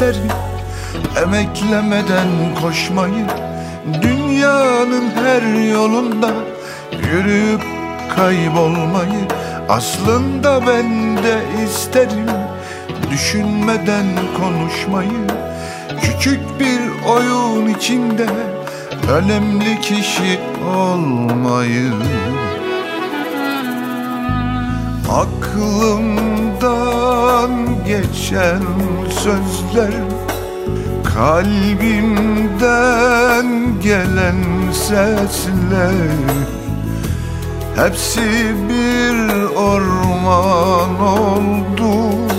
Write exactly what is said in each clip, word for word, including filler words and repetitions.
isterim emeklemeden koşmayı, dünyanın her yolunda yürüyüp kaybolmayı. Aslında ben de isterim düşünmeden konuşmayı, küçük bir oyun içinde önemli kişi olmayı. Aklımdan geçen sözler, kalbimden gelen sesler, hepsi bir orman oldu,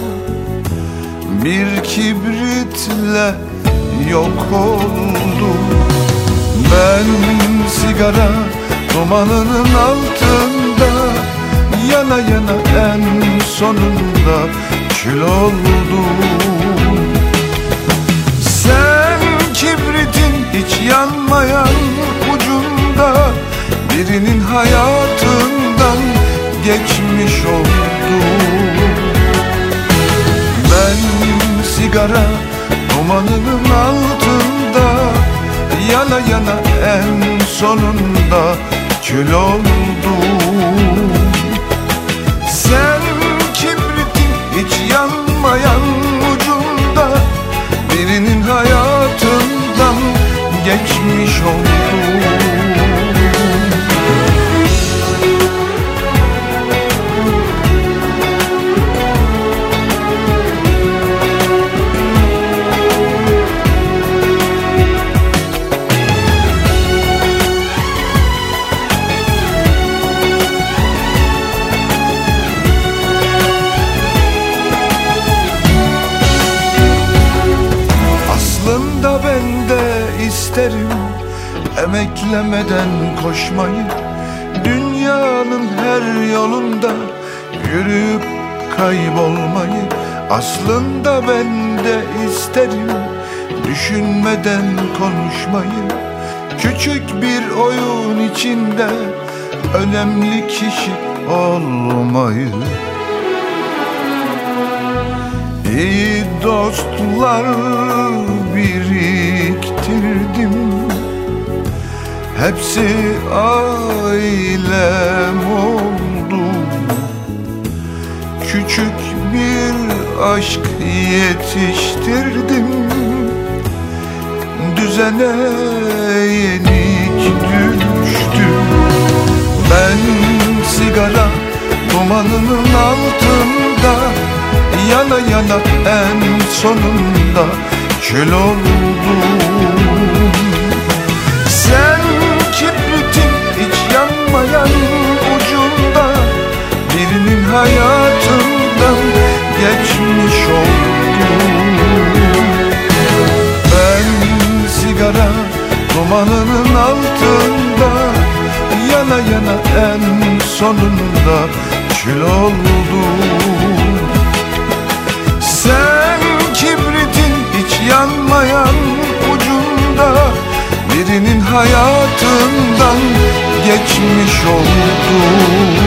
bir kibritle yok oldu. Ben sigara dumanının altında yana yana en sonunda kül oldum. Sen kibritin hiç yanmayan ucunda birinin hayatından geçmiş oldum. Ben sigara dumanının altında yana yana en sonunda kül oldum. Sen kibritin hiç yanmayan ucunda birinin hayatından geçmiş oldum. İsterim emeklemeden koşmayı, dünyanın her yolunda yürüyüp kaybolmayı. Aslında ben de isterim düşünmeden konuşmayı, küçük bir oyun içinde önemli kişi olmayı. İyi dostlar biriktirdim, hepsi ailem oldu. Küçük bir aşk yetiştirdim, düzene yenik düştüm. Ben sigara dumanının altında yana yana en sonunda kül oldum. Sen kibritin hiç yanmayan ucunda birinin hayatından geçmiş oldum. Ben sigara dumanının altında yana yana en sonunda kül oldum. Sen kibritin hiç yanmayan ucunda birinin hayatından geçmiş oldun.